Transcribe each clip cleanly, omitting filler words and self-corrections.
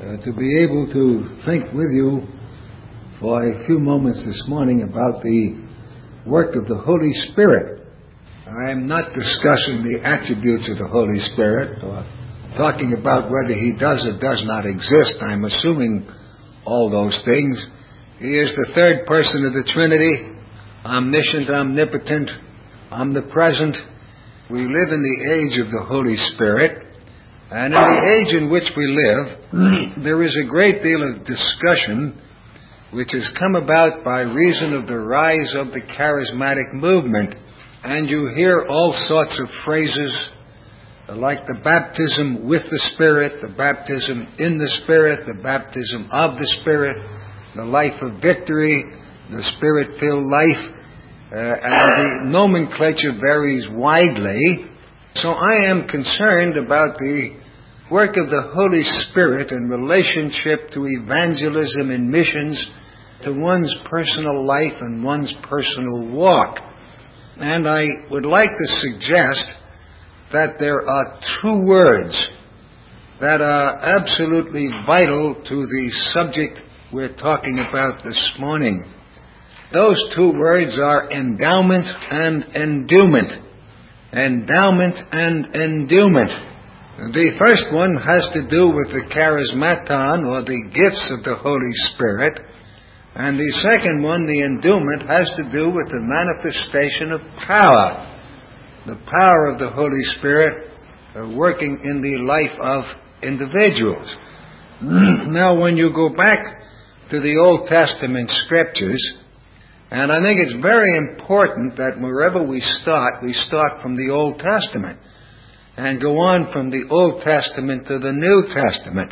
to be able to think with you for a few moments this morning about the work of the Holy Spirit. I am not discussing the attributes of the Holy Spirit or talking about whether He does or does not exist. I'm assuming all those things. He is the third person of the Trinity, omniscient, omnipotent, omnipresent. We live in the age of the Holy Spirit. And in the age in which we live, there is a great deal of discussion which has come about by reason of the rise of the charismatic movement. And you hear all sorts of phrases like the baptism with the Spirit, the baptism in the Spirit, the baptism of the Spirit, the life of victory, the Spirit-filled life, and the nomenclature varies widely. So I am concerned about the work of the Holy Spirit in relationship to evangelism and missions, to one's personal life and one's personal walk. And I would like to suggest that there are two words that are absolutely vital to the subject we're talking about this morning. Those two words are endowment and endowment. Endowment and endowment. The first one has to do with the charismaton, or the gifts of the Holy Spirit. And the second one, the endowment, has to do with the manifestation of power. The power of the Holy Spirit working in the life of individuals. Now, when you go back to the Old Testament scriptures, and I think it's very important that wherever we start from the Old Testament and go on from the Old Testament to the New Testament.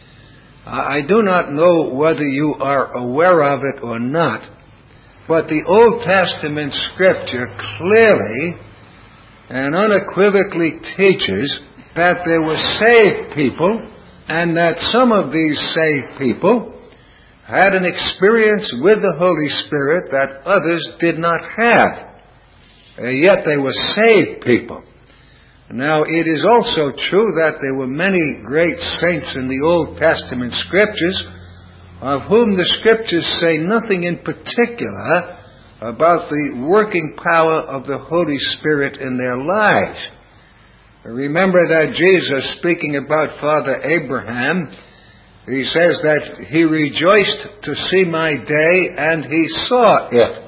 I do not know whether you are aware of it or not, but the Old Testament scripture clearly and unequivocally teaches that there were saved people, and that some of these saved people had an experience with the Holy Spirit that others did not have. Yet they were saved people. Now, it is also true that there were many great saints in the Old Testament scriptures of whom the scriptures say nothing in particular about the working power of the Holy Spirit in their lives. Remember that Jesus, speaking about Father Abraham, he says that he rejoiced to see my day, and he saw it.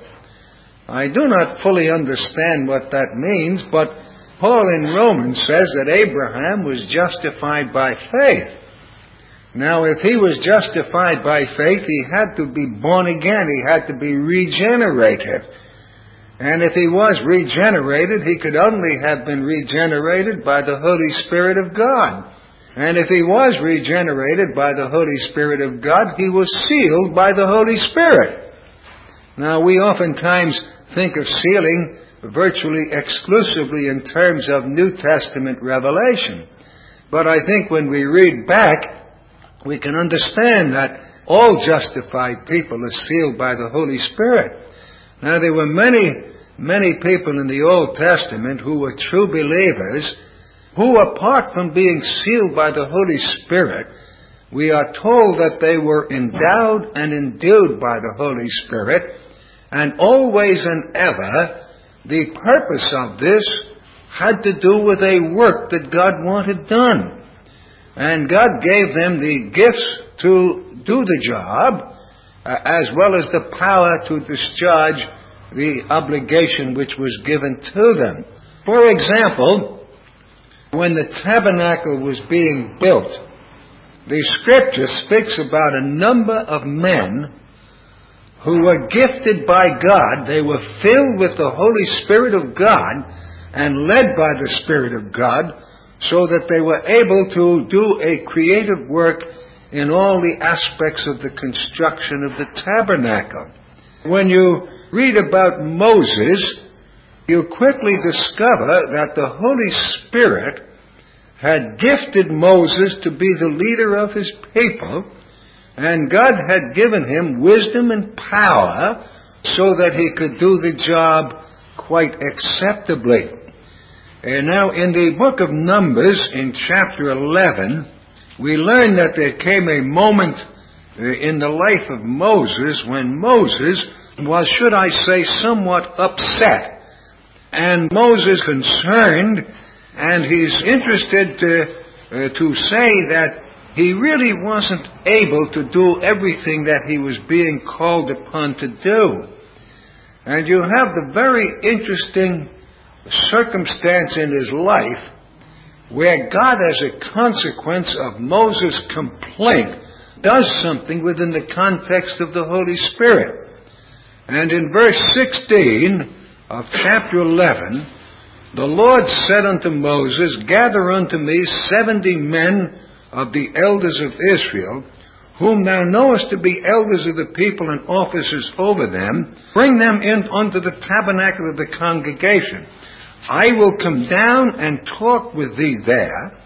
I do not fully understand what that means, but Paul in Romans says that Abraham was justified by faith. Now, if he was justified by faith, he had to be born again. He had to be regenerated. And if he was regenerated, he could only have been regenerated by the Holy Spirit of God. And if he was regenerated by the Holy Spirit of God, he was sealed by the Holy Spirit. Now, we oftentimes think of sealing virtually exclusively in terms of New Testament revelation. But I think when we read back, we can understand that all justified people are sealed by the Holy Spirit. Now, there were many people in the Old Testament who were true believers who, apart from being sealed by the Holy Spirit, we are told that they were endowed and endued by the Holy Spirit, and always and ever, the purpose of this had to do with a work that God wanted done. And God gave them the gifts to do the job, as well as the power to discharge the obligation which was given to them. For example, when the tabernacle was being built, the scripture speaks about a number of men who were gifted by God. They were filled with the Holy Spirit of God and led by the Spirit of God, so that they were able to do a creative work in all the aspects of the construction of the tabernacle. When you read about Moses, you quickly discover that the Holy Spirit had gifted Moses to be the leader of his people, and God had given him wisdom and power so that he could do the job quite acceptably. And now in the book of Numbers, in chapter 11, we learn that there came a moment in the life of Moses when Moses was, should I say, somewhat upset. And Moses concerned, and he's interested to say that he really wasn't able to do everything that he was being called upon to do. And you have the very interesting circumstance in his life where God, as a consequence of Moses' complaint, does something within the context of the Holy Spirit. And in verse 16 of chapter 11, the Lord said unto Moses, Gather unto me 70 men of the elders of Israel, whom thou knowest to be elders of the people and officers over them. Bring them in unto the tabernacle of the congregation. I will come down and talk with thee there.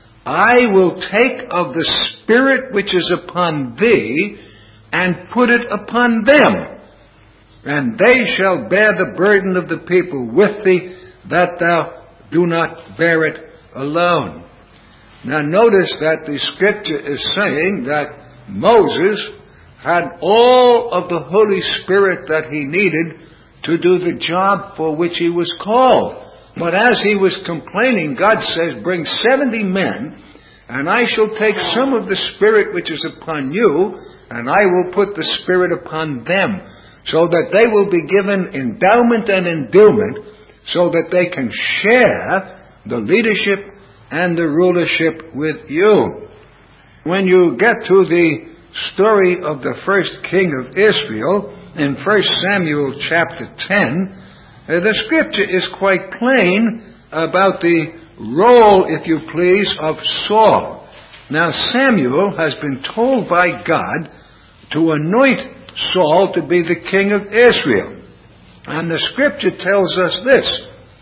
I will take of the Spirit which is upon thee, and put it upon them. And they shall bear the burden of the people with thee, that thou do not bear it alone. Now notice that the Scripture is saying that Moses had all of the Holy Spirit that he needed to do the job for which he was called. But as he was complaining, God says, Bring 70 men, and I shall take some of the Spirit which is upon you, and I will put the Spirit upon them, so that they will be given endowment and endowment, so that they can share the leadership and the rulership with you. When you get to the story of the first king of Israel, in 1 Samuel chapter 10, the Scripture is quite plain about the role, if you please, of Saul. Now Samuel has been told by God to anoint Saul to be the king of Israel. And the Scripture tells us this.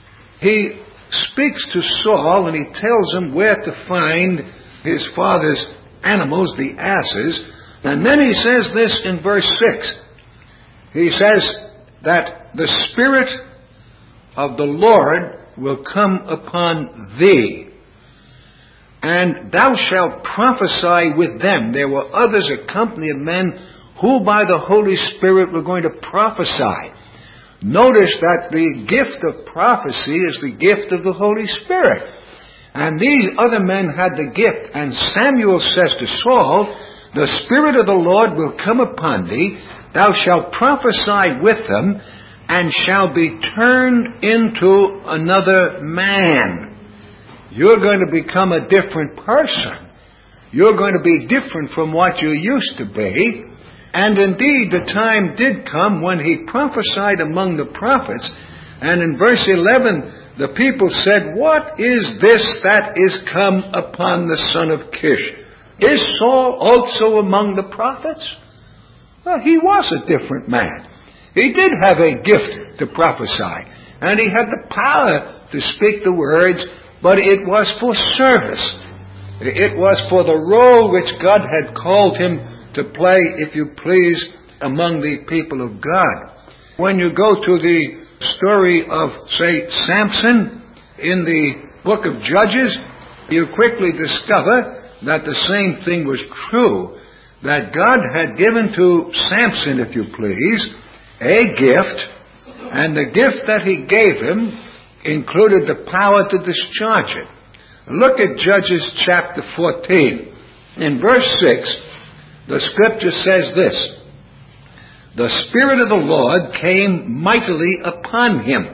He speaks to Saul and he tells him where to find his father's animals, the asses. And then he says this in verse 6. He says that the Spirit of the Lord will come upon thee, and thou shalt prophesy with them. There were others, a company of men, who by the Holy Spirit were going to prophesy. Notice that the gift of prophecy is the gift of the Holy Spirit. And these other men had the gift. And Samuel says to Saul, The Spirit of the Lord will come upon thee, thou shalt prophesy with them, and shall be turned into another man. You're going to become a different person. You're going to be different from what you used to be. And indeed, the time did come when he prophesied among the prophets. And in verse 11, the people said, What is this that is come upon the son of Kish? Is Saul also among the prophets? Well, he was a different man. He did have a gift to prophesy, and he had the power to speak the words, but it was for service. It was for the role which God had called him to play, if you please, among the people of God. When you go to the story of, say, Samson in the book of Judges, you quickly discover that the same thing was true, that God had given to Samson, if you please, a gift, and the gift that he gave him included the power to discharge it. Look at Judges chapter 14. In verse 6, the Scripture says this, The Spirit of the Lord came mightily upon him,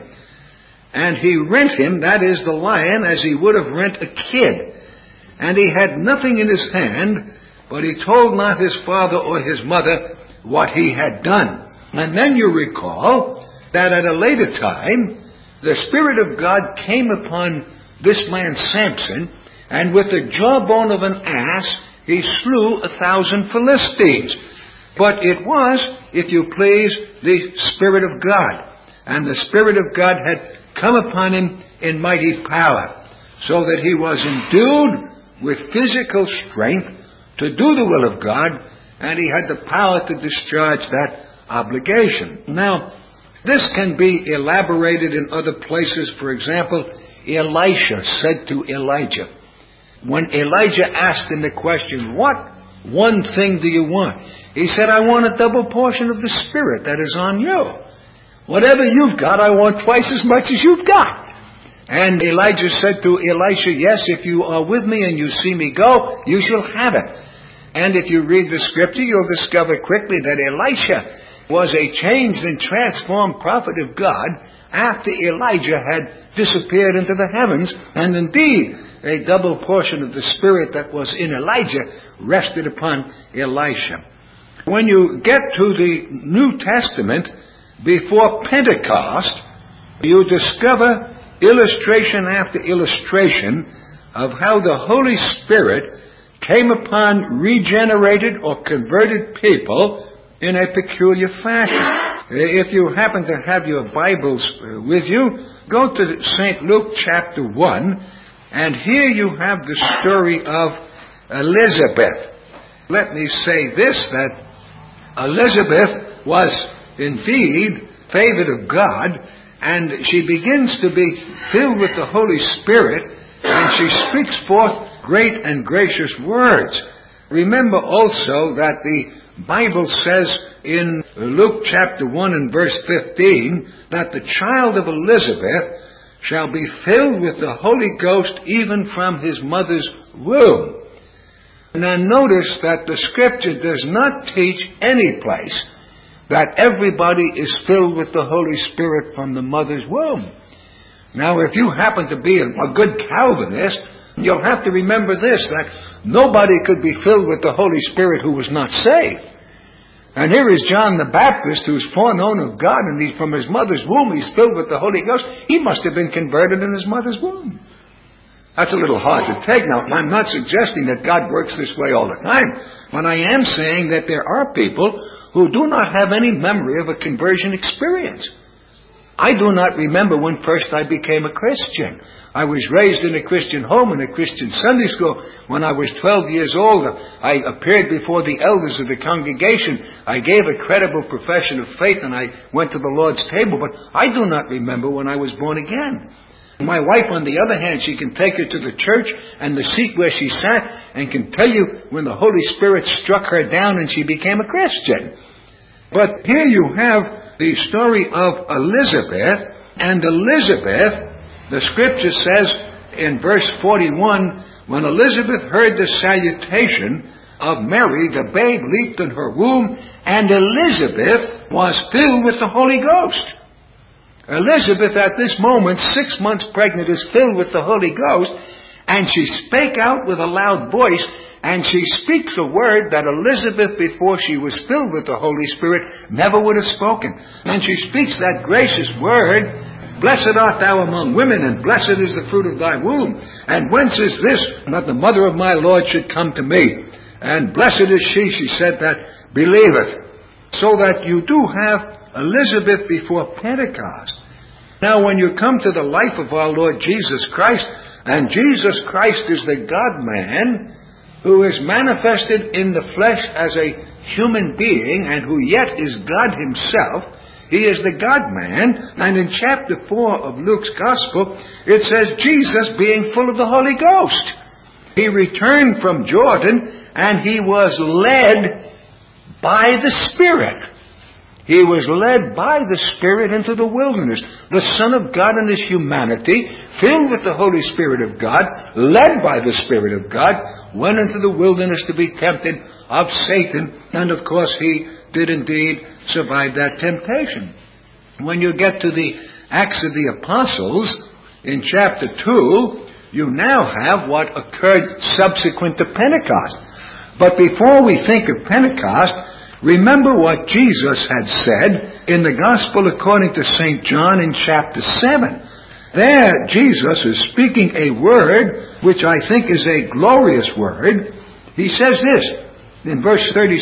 and he rent him, that is the lion, as he would have rent a kid. And he had nothing in his hand, but he told not his father or his mother what he had done. And then you recall that at a later time, the Spirit of God came upon this man Samson, and with the jawbone of an ass, he slew 1,000 Philistines. But it was, if you please, the Spirit of God. And the Spirit of God had come upon him in mighty power, so that he was endued with physical strength to do the will of God, and he had the power to discharge that obligation. Now, this can be elaborated in other places. For example, Elisha said to Elijah, When Elijah asked him the question, what one thing do you want? He said, I want a double portion of the Spirit that is on you. Whatever you've got, I want twice as much as you've got. And Elijah said to Elisha, yes, if you are with me and you see me go, you shall have it. And if you read the scripture, you'll discover quickly that Elisha was a changed and transformed prophet of God after Elijah had disappeared into the heavens. And indeed, a double portion of the Spirit that was in Elijah rested upon Elisha. When you get to the New Testament, before Pentecost, you discover illustration after illustration of how the Holy Spirit came upon regenerated or converted people in a peculiar fashion. If you happen to have your Bibles with you, go to St. Luke chapter 1, and here you have the story of Elizabeth. Let me say this, that Elizabeth was indeed favored of God, and she begins to be filled with the Holy Spirit, and she speaks forth great and gracious words. Remember also that the Bible says in Luke chapter 1 and verse 15 that the child of Elizabeth shall be filled with the Holy Ghost even from his mother's womb. Now notice that the Scripture does not teach any place that everybody is filled with the Holy Spirit from the mother's womb. Now, if you happen to be a good Calvinist, you'll have to remember this, that nobody could be filled with the Holy Spirit who was not saved. And here is John the Baptist, who's foreknown of God, and he's from his mother's womb, he's filled with the Holy Ghost. He must have been converted in his mother's womb. That's a little hard to take. Now, I'm not suggesting that God works this way all the time, but I am saying that there are people who do not have any memory of a conversion experience. I do not remember when first I became a Christian. I was raised in a Christian home, in a Christian Sunday school. When I was 12 years old, I appeared before the elders of the congregation. I gave a credible profession of faith, and I went to the Lord's table. But I do not remember when I was born again. My wife, on the other hand, she can take you to the church and the seat where she sat and can tell you when the Holy Spirit struck her down and she became a Christian. But here you have the story of Elizabeth, and Elizabeth, the Scripture says in verse 41, when Elizabeth heard the salutation of Mary, the babe leaped in her womb, and Elizabeth was filled with the Holy Ghost. Elizabeth, at this moment, 6 months pregnant, is filled with the Holy Ghost, and she spake out with a loud voice, and she speaks a word that Elizabeth, before she was filled with the Holy Spirit, never would have spoken. And she speaks that gracious word, blessed art thou among women, and blessed is the fruit of thy womb. And whence is this, that the mother of my Lord should come to me? And blessed is she said, that believeth. So that you do have Elizabeth before Pentecost. Now, when you come to the life of our Lord Jesus Christ, and Jesus Christ is the God-man who is manifested in the flesh as a human being and who yet is God himself, he is the God-man. And in chapter 4 of Luke's Gospel, it says, Jesus being full of the Holy Ghost, he returned from Jordan, and he was led by the Spirit. He was led by the Spirit into the wilderness. The Son of God in his humanity, filled with the Holy Spirit of God, led by the Spirit of God, went into the wilderness to be tempted of Satan. And of course he did indeed survive that temptation. When you get to the Acts of the Apostles, in chapter 2, you now have what occurred subsequent to Pentecost. But before we think of Pentecost, remember what Jesus had said in the Gospel according to St. John in chapter 7. There, Jesus is speaking a word which I think is a glorious word. He says this in verse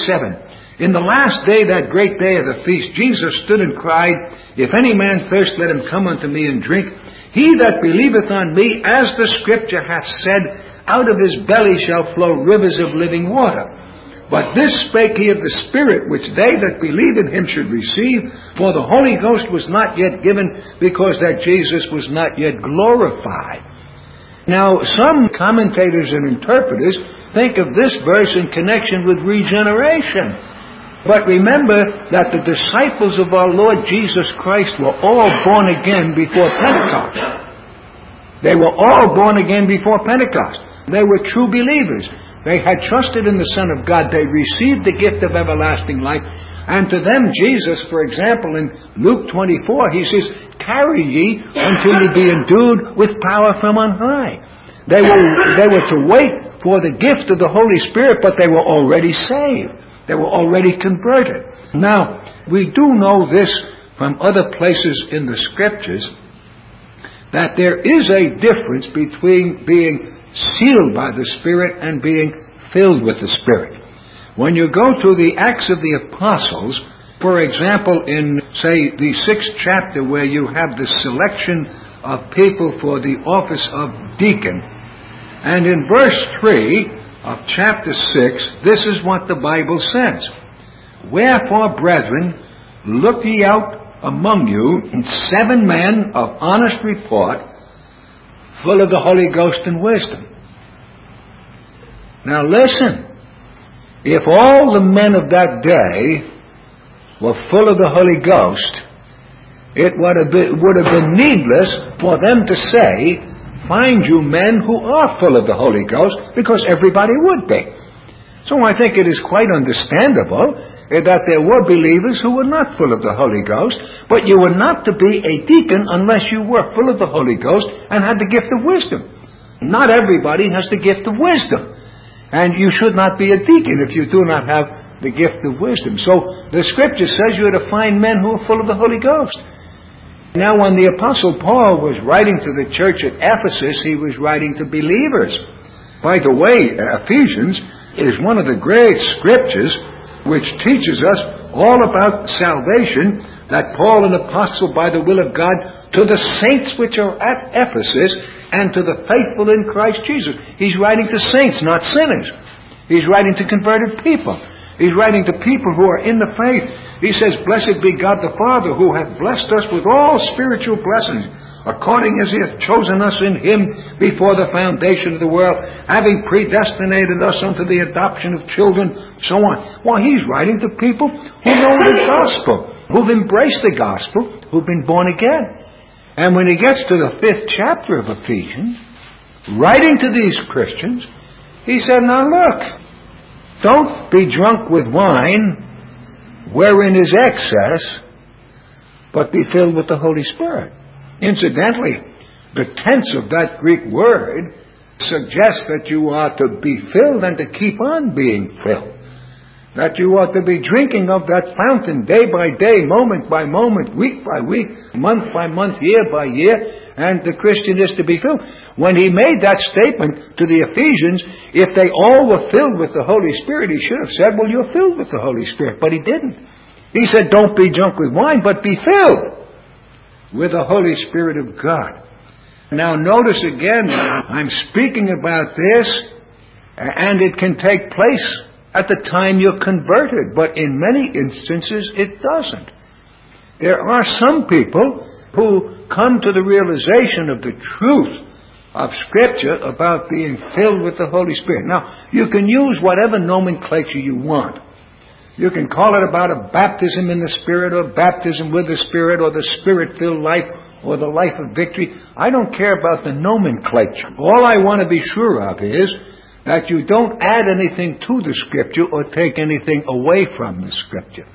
37. In the last day, that great day of the feast, Jesus stood and cried, If any man thirst, let him come unto me and drink. He that believeth on me, as the Scripture hath said, out of his belly shall flow rivers of living water. But this spake he of the Spirit, which they that believe in him should receive, for the Holy Ghost was not yet given, because that Jesus was not yet glorified. Now, some commentators and interpreters think of this verse in connection with regeneration. But remember that the disciples of our Lord Jesus Christ were all born again before Pentecost. They were all born again before Pentecost. They were true believers. They had trusted in the Son of God. They received the gift of everlasting life. And to them, Jesus, for example, in Luke 24, he says, "Tarry ye until ye be endued with power from on high." They were to wait for the gift of the Holy Spirit, but they were already saved. They were already converted. Now, we do know this from other places in the Scriptures, that there is a difference between being sealed by the Spirit and being filled with the Spirit. When you go to the Acts of the Apostles, for example, in, say, the 6th chapter, where you have the selection of people for the office of deacon, and in verse 3 of chapter 6, this is what the Bible says. "Wherefore, brethren, look ye out among you 7 men of honest report, full of the Holy Ghost and wisdom." Now listen, if all the men of that day were full of the Holy Ghost, it would have been needless for them to say, "Find you men who are full of the Holy Ghost," because everybody would be. So I think it is quite understandable that there were believers who were not full of the Holy Ghost, but you were not to be a deacon unless you were full of the Holy Ghost and had the gift of wisdom. Not everybody has the gift of wisdom. And you should not be a deacon if you do not have the gift of wisdom. So the Scripture says you are to find men who are full of the Holy Ghost. Now, when the Apostle Paul was writing to the church at Ephesus, he was writing to believers. By the way, Ephesians is one of the great Scriptures which teaches us all about salvation, that Paul, an apostle by the will of God, to the saints which are at Ephesus, and to the faithful in Christ Jesus. He's writing to saints, not sinners. He's writing to converted people. He's writing to people who are in the faith. He says, "Blessed be God the Father, who hath blessed us with all spiritual blessings, according as he hath chosen us in him before the foundation of the world, having predestinated us unto the adoption of children," so on. Well, he's writing to people who know the gospel, who've embraced the gospel, who've been born again. And when he gets to the 5th chapter of Ephesians, writing to these Christians, he said, "Now look, don't be drunk with wine, wherein is excess, but be filled with the Holy Spirit." Incidentally, the tense of that Greek word suggests that you are to be filled and to keep on being filled. That you ought to be drinking of that fountain day by day, moment by moment, week by week, month by month, year by year, and the Christian is to be filled. When he made that statement to the Ephesians, if they all were filled with the Holy Spirit, he should have said, "Well, you're filled with the Holy Spirit," but he didn't. He said, "Don't be drunk with wine, but be filled with the Holy Spirit of God." Now notice again, I'm speaking about this, and it can take place at the time you're converted, but in many instances it doesn't. There are some people who come to the realization of the truth of Scripture about being filled with the Holy Spirit. Now, you can use whatever nomenclature you want. You can call it about a baptism in the Spirit, or baptism with the Spirit, or the Spirit-filled life, or the life of victory. I don't care about the nomenclature. All I want to be sure of is that you don't add anything to the Scripture or take anything away from the Scripture.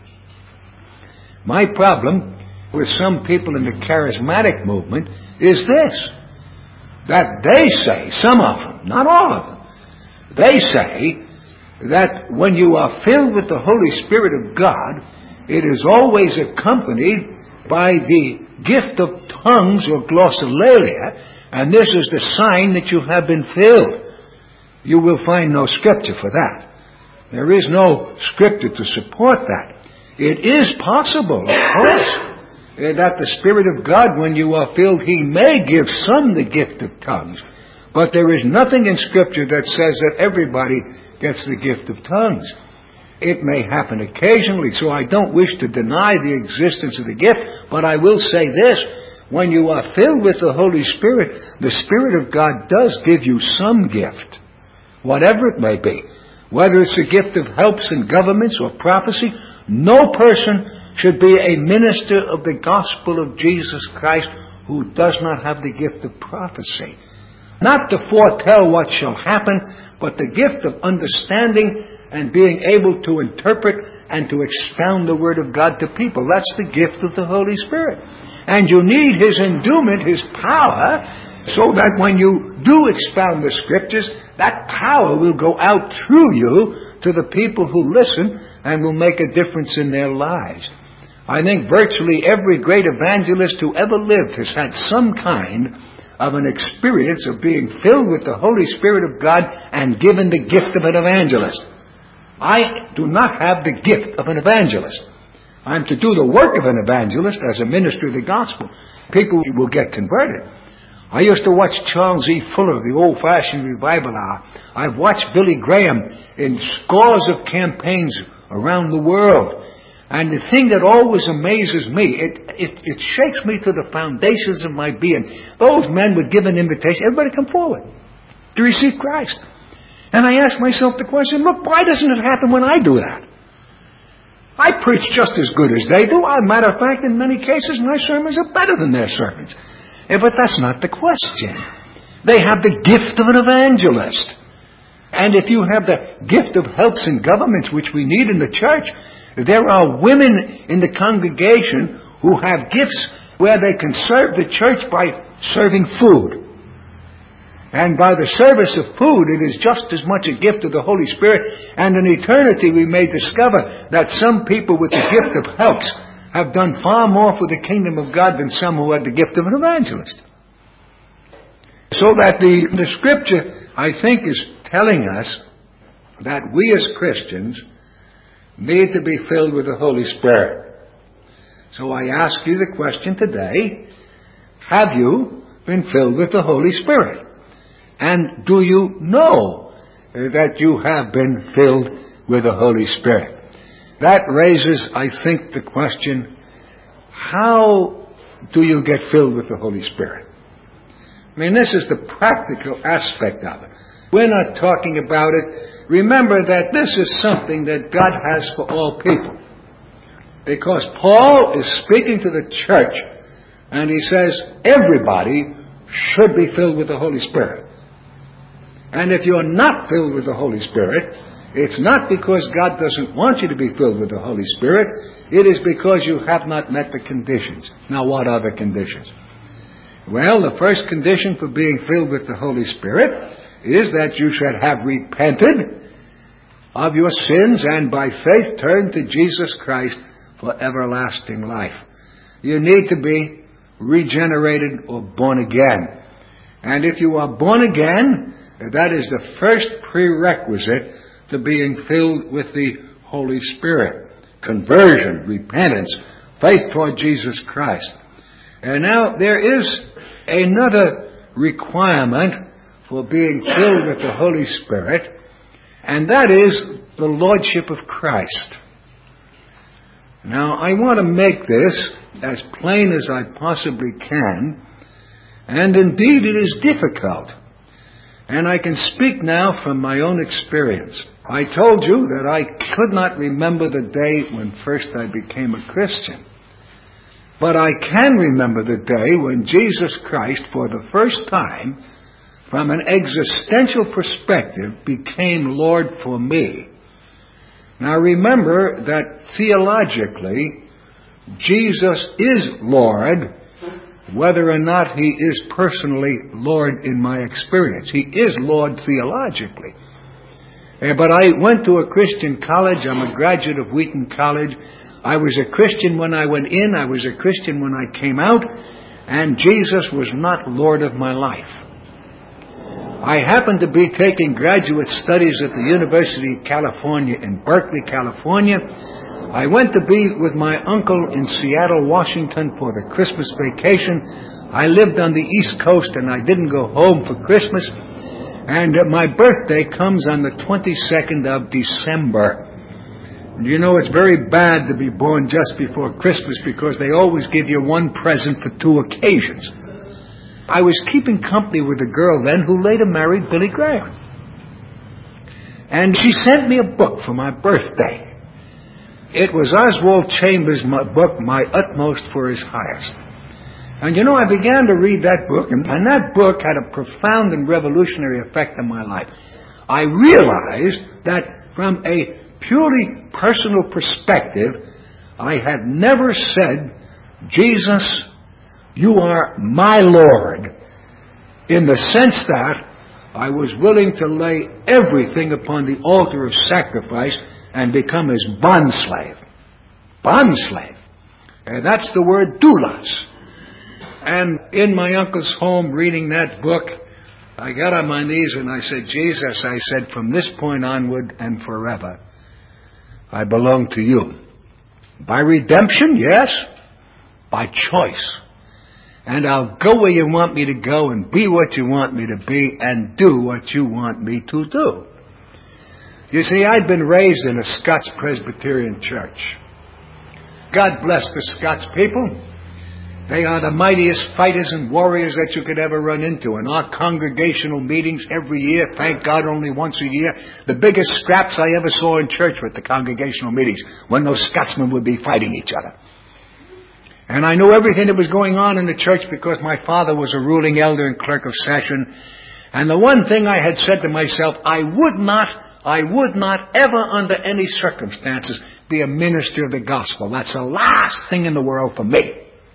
My problem with some people in the charismatic movement is this, that they say, some of them, not all of them, they say that when you are filled with the Holy Spirit of God, it is always accompanied by the gift of tongues or glossolalia, and this is the sign that you have been filled. You will find no Scripture for that. There is no Scripture to support that. It is possible, of course, that the Spirit of God, when you are filled, He may give some the gift of tongues. But there is nothing in Scripture that says that everybody gets the gift of tongues. It may happen occasionally, so I don't wish to deny the existence of the gift, but I will say this, when you are filled with the Holy Spirit, the Spirit of God does give you some gift, whatever it may be. Whether it's a gift of helps in governments or prophecy, no person should be a minister of the gospel of Jesus Christ who does not have the gift of prophecy. Not to foretell what shall happen, but the gift of understanding and being able to interpret and to expound the Word of God to people. That's the gift of the Holy Spirit. And you need His endowment, His power, so that when you do expound the Scriptures, that power will go out through you to the people who listen and will make a difference in their lives. I think virtually every great evangelist who ever lived has had some kind of an experience of being filled with the Holy Spirit of God and given the gift of an evangelist. I do not have the gift of an evangelist. I'm to do the work of an evangelist as a minister of the gospel. People will get converted. I used to watch Charles E. Fuller, the old-fashioned revival hour. I've watched Billy Graham in scores of campaigns around the world. And the thing that always amazes me, it shakes me to the foundations of my being. Those men would give an invitation, everybody come forward to receive Christ. And I ask myself the question, look, why doesn't it happen when I do that? I preach just as good as they do. As a matter of fact, in many cases, my sermons are better than their sermons. But that's not the question. They have the gift of an evangelist. And if you have the gift of helps in governments, which we need in the church, there are women in the congregation who have gifts where they can serve the church by serving food. And by the service of food, it is just as much a gift of the Holy Spirit. And in eternity, we may discover that some people with the gift of helps have done far more for the kingdom of God than some who had the gift of an evangelist. So that the Scripture, I think, is telling us that we as Christians need to be filled with the Holy Spirit. So I ask you the question today, have you been filled with the Holy Spirit? And do you know that you have been filled with the Holy Spirit? That raises, I think, the question, how do you get filled with the Holy Spirit? I mean, this is the practical aspect of it. We're not talking about it. Remember that this is something that God has for all people. Because Paul is speaking to the church, and he says everybody should be filled with the Holy Spirit. And if you're not filled with the Holy Spirit, it's not because God doesn't want you to be filled with the Holy Spirit. It is because you have not met the conditions. Now, what are the conditions? Well, the first condition for being filled with the Holy Spirit is that you should have repented of your sins and by faith turned to Jesus Christ for everlasting life. You need to be regenerated or born again. And if you are born again, that is the first prerequisite to being filled with the Holy Spirit. Conversion, repentance, faith toward Jesus Christ. And now there is another requirement for being filled with the Holy Spirit, and that is the Lordship of Christ. Now, I want to make this as plain as I possibly can, and indeed it is difficult. And I can speak now from my own experience. I told you that I could not remember the day when first I became a Christian. But I can remember the day when Jesus Christ, for the first time, from an existential perspective, became Lord for me. Now remember that theologically, Jesus is Lord, whether or not He is personally Lord in my experience. He is Lord theologically. But I went to a Christian college. I'm a graduate of Wheaton College. I was a Christian when I went in. I was a Christian when I came out. And Jesus was not Lord of my life. I happened to be taking graduate studies at the University of California in Berkeley, California. I went to be with my uncle in Seattle, Washington for the Christmas vacation. I lived on the East Coast and I didn't go home for Christmas. And my birthday comes on the 22nd of December. You know, it's very bad to be born just before Christmas because they always give you one present for two occasions. I was keeping company with a girl then who later married Billy Graham. And she sent me a book for my birthday. It was Oswald Chambers' book, My Utmost for His Highest. And you know, I began to read that book, and that book had a profound and revolutionary effect on my life. I realized that from a purely personal perspective, I had never said, Jesus, you are my Lord, in the sense that I was willing to lay everything upon the altar of sacrifice and become his bondslave. Bondslave. And that's the word doulos. And in my uncle's home, reading that book, I got on my knees and I said, Jesus, I said, from this point onward and forever, I belong to you. By redemption, yes. By choice. And I'll go where you want me to go and be what you want me to be and do what you want me to do. You see, I'd been raised in a Scots Presbyterian church. God bless the Scots people. They are the mightiest fighters and warriors that you could ever run into. In our congregational meetings every year, thank God only once a year, the biggest scraps I ever saw in church were at the congregational meetings, when those Scotsmen would be fighting each other. And I knew everything that was going on in the church because my father was a ruling elder and clerk of session. And the one thing I had said to myself, I would not ever under any circumstances be a minister of the gospel. That's the last thing in the world for me.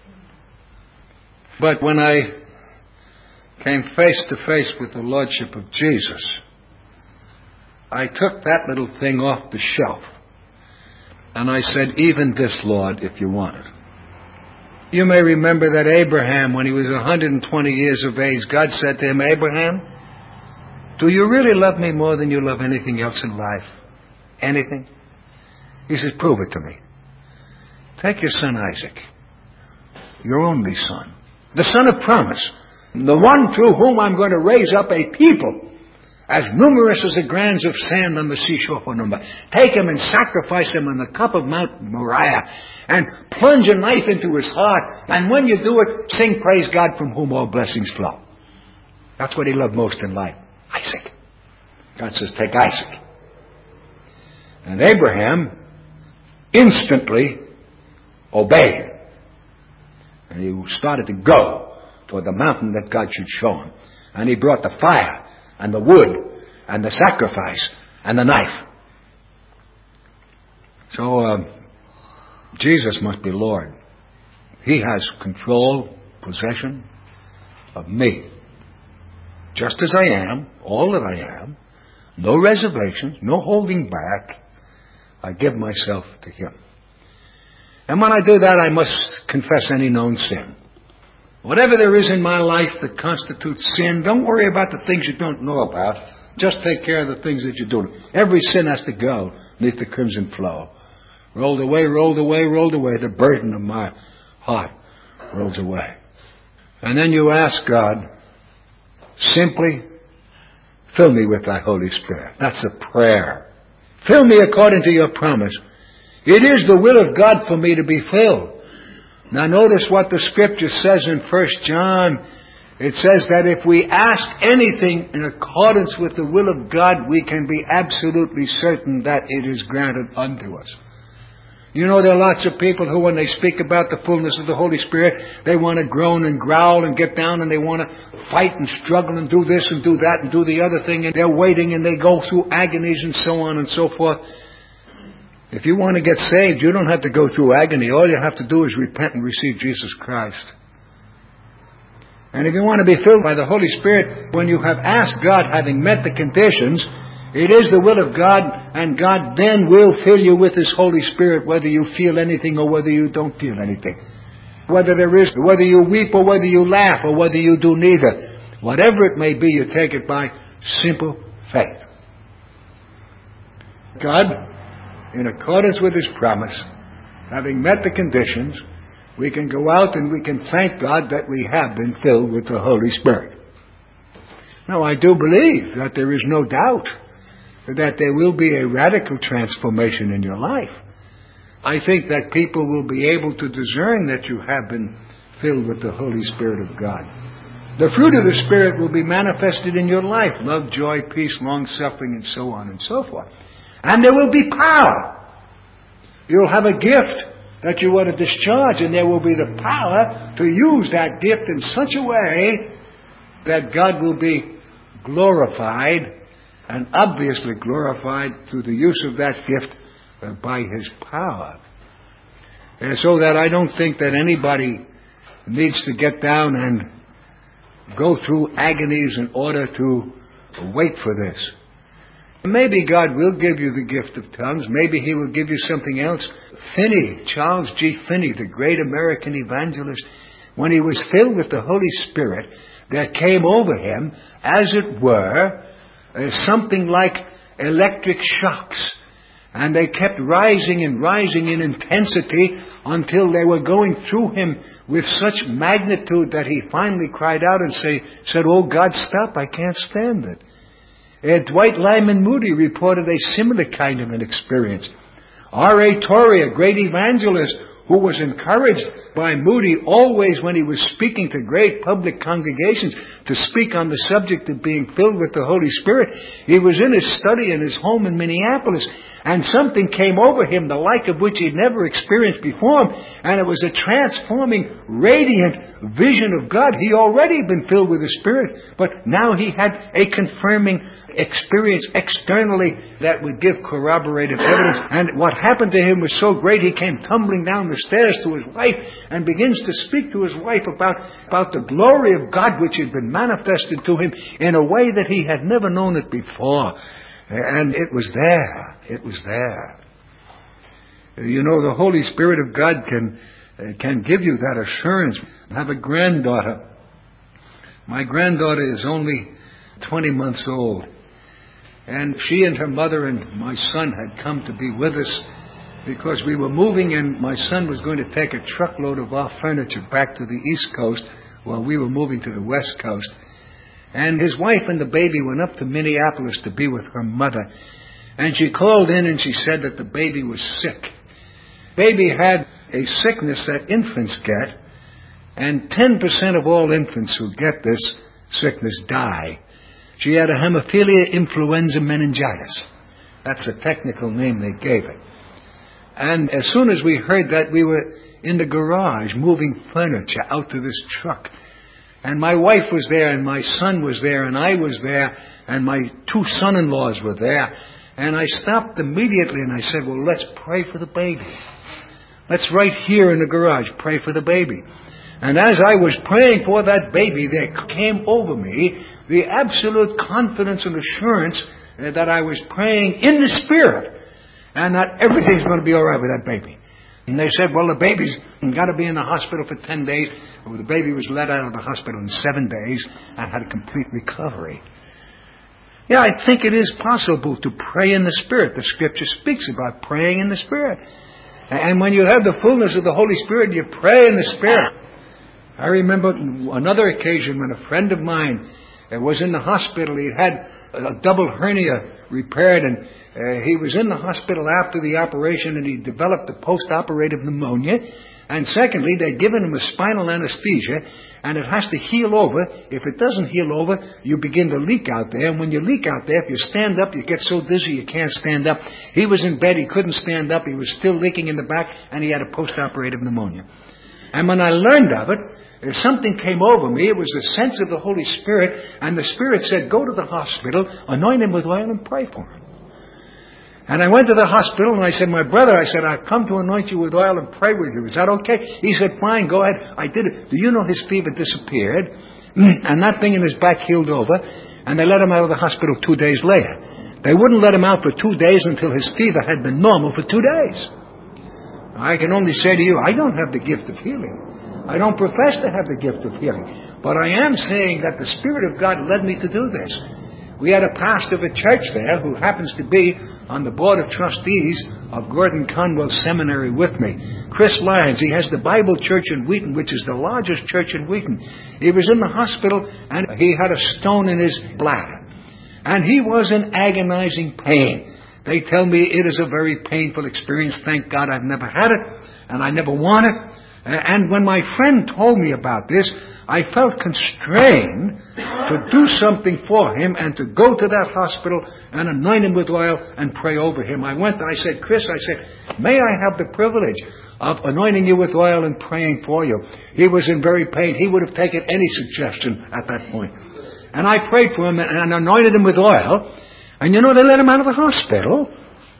But when I came face to face with the Lordship of Jesus, I took that little thing off the shelf. And I said, even this, Lord, if you want it. You may remember that Abraham, when he was 120 years of age, God said to him, Abraham, do you really love me more than you love anything else in life? Anything? He says, prove it to me. Take your son Isaac, your only son, the son of promise, the one through whom I'm going to raise up a people as numerous as the grains of sand on the seashore for number. Take him and sacrifice him on the top of Mount Moriah and plunge a knife into his heart. And when you do it, sing praise God from whom all blessings flow. That's what he loved most in life. Isaac. God says, take Isaac. And Abraham instantly obeyed. And he started to go toward the mountain that God should show him. And he brought the fire and the wood and the sacrifice and the knife. So Jesus must be Lord. He has control, possession of me. Just as I am, all that I am, no reservations, no holding back, I give myself to Him. And when I do that, I must confess any known sin. Whatever there is in my life that constitutes sin, don't worry about the things you don't know about. Just take care of the things that you do. Every sin has to go beneath the crimson flow. Rolled away, rolled away, rolled away. The burden of my heart rolls away. And then you ask God, simply, fill me with thy Holy Spirit. That's a prayer. Fill me according to your promise. It is the will of God for me to be filled. Now notice what the Scripture says in 1 John. It says that if we ask anything in accordance with the will of God, we can be absolutely certain that it is granted unto us. You know, there are lots of people who, when they speak about the fullness of the Holy Spirit, they want to groan and growl and get down and they want to fight and struggle and do this and do that and do the other thing, and they're waiting and they go through agonies and so on and so forth. If you want to get saved, you don't have to go through agony. All you have to do is repent and receive Jesus Christ. And if you want to be filled by the Holy Spirit, when you have asked God, having met the conditions, it is the will of God, and God then will fill you with His Holy Spirit, whether you feel anything or whether you don't feel anything. Whether you weep or whether you laugh or whether you do neither. Whatever it may be, you take it by simple faith. God, in accordance with His promise, having met the conditions, we can go out and we can thank God that we have been filled with the Holy Spirit. Now, I do believe that there is no doubt that there will be a radical transformation in your life. I think that people will be able to discern that you have been filled with the Holy Spirit of God. The fruit of the Spirit will be manifested in your life. Love, joy, peace, long-suffering, and so on and so forth. And there will be power. You'll have a gift that you want to discharge, and there will be the power to use that gift in such a way that God will be glorified, and obviously glorified through the use of that gift by His power. And so that I don't think that anybody needs to get down and go through agonies in order to wait for this. Maybe God will give you the gift of tongues. Maybe He will give you something else. Finney, Charles G. Finney, the great American evangelist, when he was filled with the Holy Spirit, there came over him, as it were, something like electric shocks. And they kept rising and rising in intensity until they were going through him with such magnitude that he finally cried out and said, "Oh God, stop, I can't stand it." Dwight Lyman Moody reported a similar kind of an experience. R.A. Torrey, a great evangelist who was encouraged by Moody always when he was speaking to great public congregations to speak on the subject of being filled with the Holy Spirit. He was in his study in his home in Minneapolis, and something came over him, the like of which he'd never experienced before, and it was a transforming, radiant vision of God. He already had been filled with the Spirit, but now he had a confirming experience externally that would give corroborative evidence. And what happened to him was so great, he came tumbling down the stairs to his wife and begins to speak to his wife about the glory of God which had been manifested to him in a way that he had never known it before. And it was there. It was there. You know, the Holy Spirit of God can give you that assurance. I have a granddaughter. My granddaughter is only 20 months old. And she and her mother and my son had come to be with us because we were moving, and my son was going to take a truckload of our furniture back to the East Coast while we were moving to the West Coast. And his wife and the baby went up to Minneapolis to be with her mother. And she called in and she said that the baby was sick. Baby had a sickness that infants get, and 10% of all infants who get this sickness die. She had a hemophilia influenza meningitis. That's a technical name they gave it. And as soon as we heard that, we were in the garage moving furniture out to this truck. And my wife was there, and my son was there, and I was there, and my two son-in-laws were there. And I stopped immediately and I said, "Well, let's pray for the baby. Let's right here in the garage pray for the baby." And as I was praying for that baby, there came over me the absolute confidence and assurance that I was praying in the Spirit and that everything's going to be all right with that baby. And they said, "Well, the baby's got to be in the hospital for 10 days. Well, the baby was let out of the hospital in 7 days and had a complete recovery. Yeah, I think it is possible to pray in the Spirit. The Scripture speaks about praying in the Spirit. And when you have the fullness of the Holy Spirit, you pray in the Spirit. I remember another occasion when a friend of mine was in the hospital. He had a double hernia repaired, and he was in the hospital after the operation, and he developed a post-operative pneumonia. And secondly, they'd given him a spinal anesthesia, and it has to heal over. If it doesn't heal over, you begin to leak out there. And when you leak out there, if you stand up, you get so dizzy you can't stand up. He was in bed. He couldn't stand up. He was still leaking in the back, and he had a post-operative pneumonia. And when I learned of it, something came over me. It was the sense of the Holy Spirit, and the Spirit said, "Go to the hospital, anoint him with oil, and pray for him." And I went to the hospital, and I said, "My brother," I said, "I've come to anoint you with oil and pray with you. Is that okay?" He said, "Fine, go ahead." I did it. Do you know his fever disappeared? And that thing in his back healed over, and they let him out of the hospital 2 days later. They wouldn't let him out for 2 days until his fever had been normal for 2 days. I can only say to you, I don't have the gift of healing. I don't profess to have the gift of healing. But I am saying that the Spirit of God led me to do this. We had a pastor of a church there who happens to be on the board of trustees of Gordon Conwell Seminary with me. Chris Lyons, he has the Bible Church in Wheaton, which is the largest church in Wheaton. He was in the hospital, and he had a stone in his bladder. And he was in agonizing pain. They tell me it is a very painful experience. Thank God I've never had it, and I never want it. And when my friend told me about this, I felt constrained to do something for him and to go to that hospital and anoint him with oil and pray over him. I went and I said, Chris, may I have the privilege of anointing you with oil and praying for you? He was in very pain. He would have taken any suggestion at that point. And I prayed for him and anointed him with oil. And they let him out of the hospital.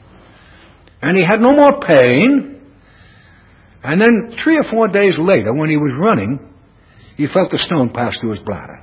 And he had no more pain. And then 3 or 4 days later, when he was running, he felt a stone pass through his bladder.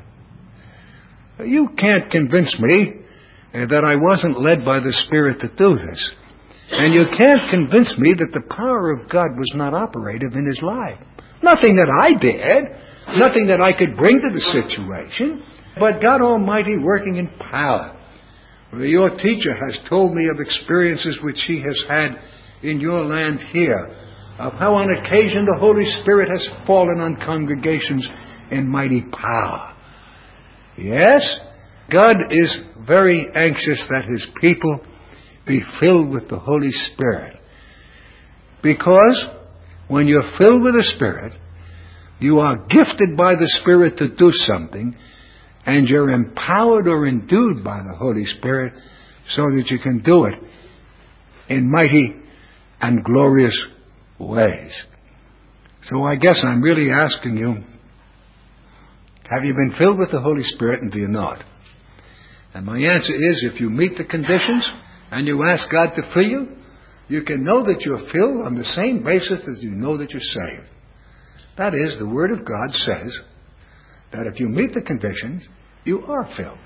You can't convince me that I wasn't led by the Spirit to do this. And you can't convince me that the power of God was not operative in his life. Nothing that I did. Nothing that I could bring to the situation. But God Almighty working in power. Your teacher has told me of experiences which he has had in your land here, of how on occasion the Holy Spirit has fallen on congregations in mighty power. Yes, God is very anxious that his people be filled with the Holy Spirit. Because when you're filled with the Spirit, you are gifted by the Spirit to do something, and you're empowered or endued by the Holy Spirit so that you can do it in mighty and glorious ways. So I guess I'm really asking you, have you been filled with the Holy Spirit and do you not? And my answer is, if you meet the conditions and you ask God to fill you, you can know that you're filled on the same basis as you know that you're saved. That is, the Word of God says that if you meet the conditions, you are filled.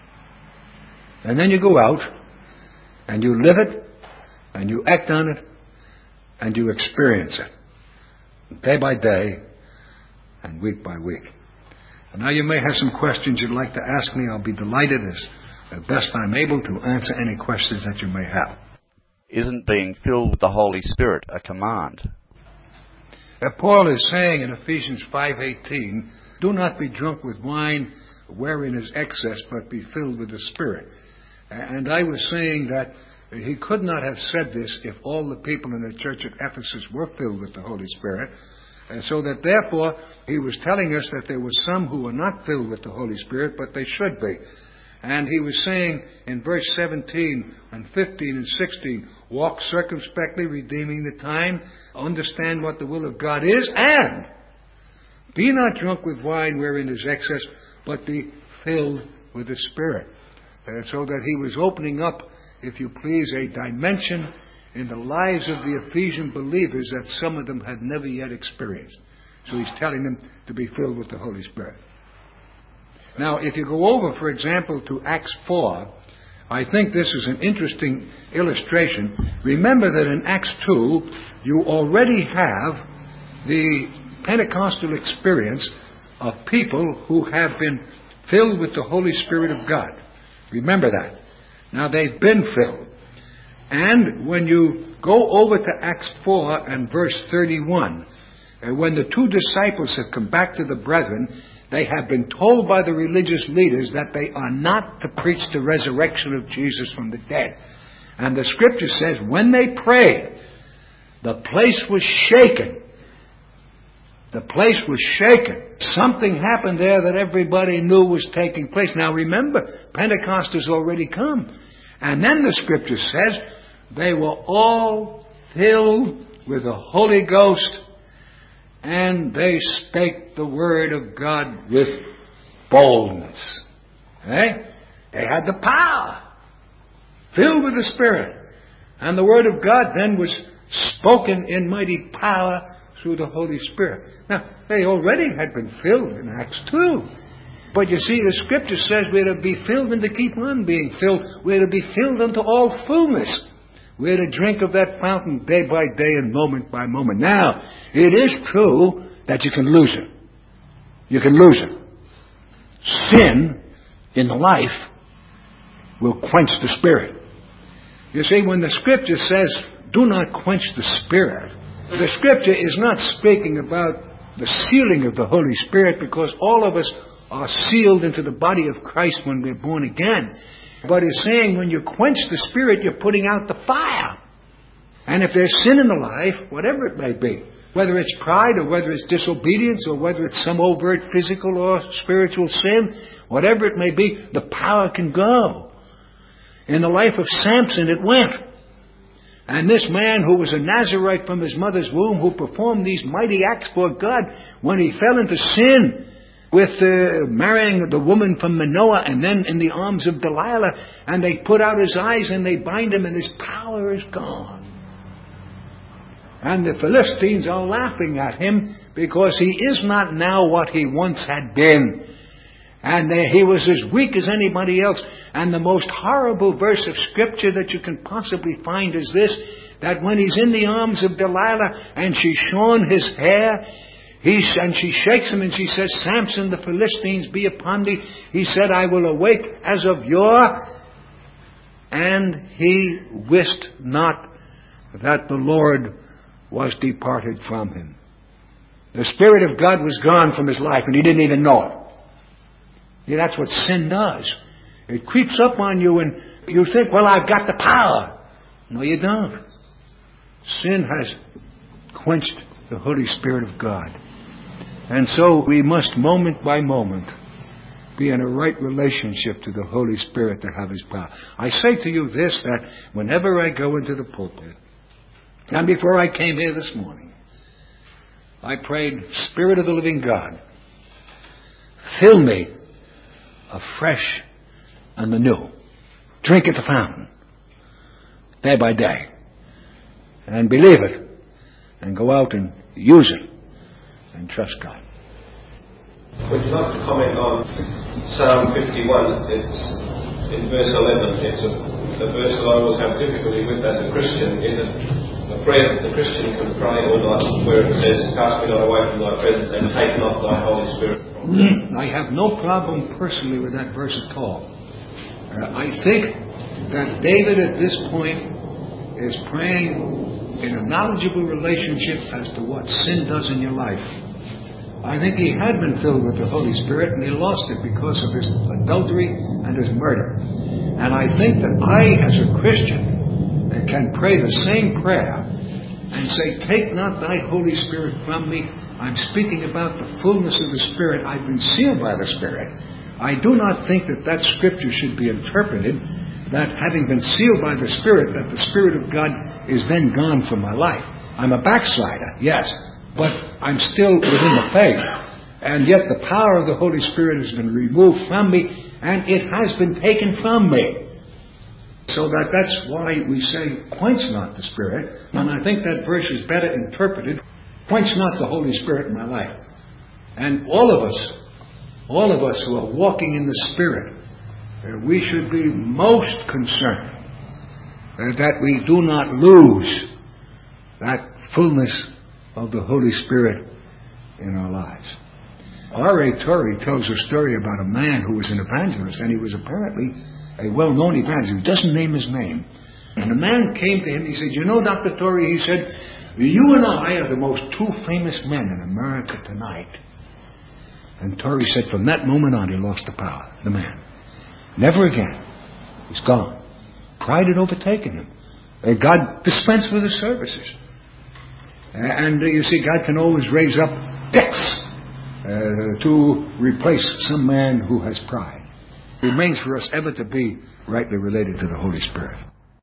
And then you go out and you live it and you act on it and you experience it day by day and week by week. And now you may have some questions you'd like to ask me. I'll be delighted as best I'm able to answer any questions that you may have. Isn't being filled with the Holy Spirit a command? Paul is saying in Ephesians 5:18, do not be drunk with wine wherein is excess, but be filled with the Spirit. And I was saying that he could not have said this if all the people in the church at Ephesus were filled with the Holy Spirit. And so that therefore he was telling us that there were some who were not filled with the Holy Spirit, but they should be. And he was saying in verse 17 and 15 and 16, walk circumspectly, redeeming the time, understand what the will of God is, and be not drunk with wine wherein is excess, but be filled with the Spirit. So that he was opening up, if you please, a dimension in the lives of the Ephesian believers that some of them had never yet experienced. So he's telling them to be filled with the Holy Spirit. Now, if you go over, for example, to Acts 4, I think this is an interesting illustration. Remember that in Acts 2, you already have the Pentecostal experience of people who have been filled with the Holy Spirit of God. Remember that. Now, they've been filled. And when you go over to Acts 4 and verse 31, when the 2 disciples have come back to the brethren, they have been told by the religious leaders that they are not to preach the resurrection of Jesus from the dead. And the scripture says, when they prayed, the place was shaken. The place was shaken. Something happened there that everybody knew was taking place. Now remember, Pentecost has already come. And then the scripture says, they were all filled with the Holy Ghost, and they spake the word of God with boldness. They had the power, filled with the Spirit. And the word of God then was spoken in mighty power through the Holy Spirit. Now, they already had been filled in Acts 2. But you see, the scripture says we're to be filled and to keep on being filled. We're to be filled unto all fullness. We're to drink of that fountain day by day and moment by moment. Now, it is true that you can lose it. You can lose it. Sin in the life will quench the Spirit. You see, when the scripture says, do not quench the Spirit, the scripture is not speaking about the sealing of the Holy Spirit, because all of us are sealed into the body of Christ when we're born again. But he's saying when you quench the Spirit, you're putting out the fire. And if there's sin in the life, whatever it may be, whether it's pride or whether it's disobedience or whether it's some overt physical or spiritual sin, whatever it may be, the power can go. In the life of Samson, it went. And this man who was a Nazarite from his mother's womb, who performed these mighty acts for God, when he fell into sin with marrying the woman from Manoah and then in the arms of Delilah, and they put out his eyes and they bind him and his power is gone. And the Philistines are laughing at him because he is not now what he once had been. And he was as weak as anybody else. And the most horrible verse of Scripture that you can possibly find is this, that when he's in the arms of Delilah and she's shorn his hair, and she shakes him and she says, Samson, the Philistines be upon thee. He said, I will awake as of yore. And he wist not that the Lord was departed from him. The Spirit of God was gone from his life and he didn't even know it. Yeah, that's what sin does. It creeps up on you and you think, well, I've got the power. No, you don't. Sin has quenched the Holy Spirit of God. And so we must, moment by moment, be in a right relationship to the Holy Spirit to have His power. I say to you this, that whenever I go into the pulpit, and before I came here this morning, I prayed, Spirit of the living God, fill me afresh and anew. Drink at the fountain, day by day. And believe it. And go out and use it. And trust God. Would you like to comment on Psalm 51? It's in verse 11. It's a verse that I always have difficulty with as a Christian. Is it a prayer that the Christian can pray all night, where it says, cast me not away from thy presence and take not thy Holy Spirit from me? I have no problem personally with that verse at all. I think that David at this point is praying in a knowledgeable relationship as to what sin does in your life. I think he had been filled with the Holy Spirit and he lost it because of his adultery and his murder. And I think that I, as a Christian, can pray the same prayer and say, take not thy Holy Spirit from me. I'm speaking about the fullness of the Spirit. I've been sealed by the Spirit. I do not think that that scripture should be interpreted that having been sealed by the Spirit, that the Spirit of God is then gone from my life. I'm a backslider, yes, but I'm still within the faith. And yet the power of the Holy Spirit has been removed from me, and it has been taken from me. So that's why we say, quench not the Spirit. And I think that verse is better interpreted, quench not the Holy Spirit in my life. And all of us who are walking in the Spirit, we should be most concerned that we do not lose that fullness of the Holy Spirit in our lives. R.A. Torrey tells a story about a man who was an evangelist, and he was apparently a well-known evangelist. He doesn't name his name. And the man came to him, he said, you know, Dr. Torrey, he said, you and I are the most two famous men in America tonight. And Torrey said from that moment on he lost the power, the man. Never again. He's gone. Pride had overtaken him. God dispensed with his services. And you see, God can always raise up dicks to replace some man who has pride. It remains for us ever to be rightly related to the Holy Spirit.